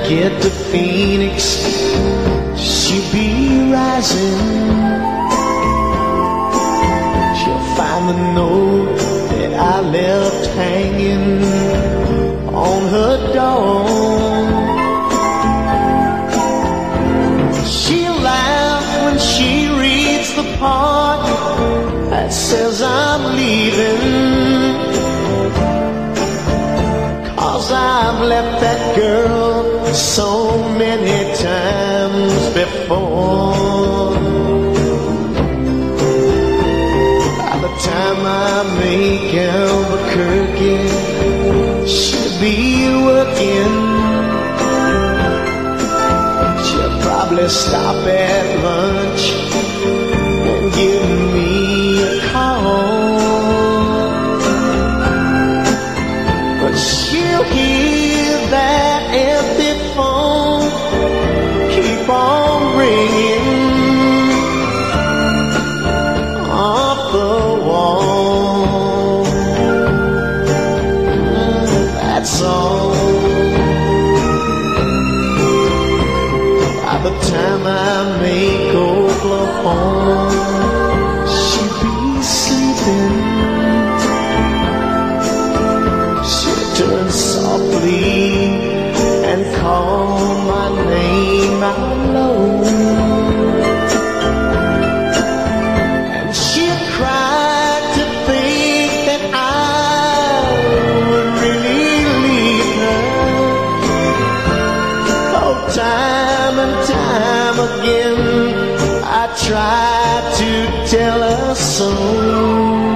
get to Phoenix, she'll be rising. She'll find the note that I left hanging on her door. She'll laugh when she reads the part that says I'm leaving, 'cause I've left that girl so many times before. By the time I make Albuquerque, she'll be working. She'll probably stop at lunch and give me a call, but she'll hear that empty phone keep on ringing off the wall. That's all. By the time I make Oklahoma, she'll be sleeping. She'll turn softly and call my name out low, and she'll cry to think that I would really leave her. Oh, time and time again I try to tell her so.